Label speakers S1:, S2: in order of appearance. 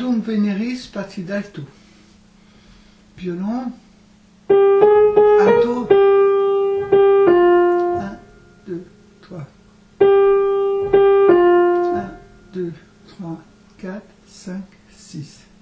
S1: Quantum Veneris partie d'alto. Violon, alto, 1, 2, 3. 1, 2, 3, 4, 5, 6.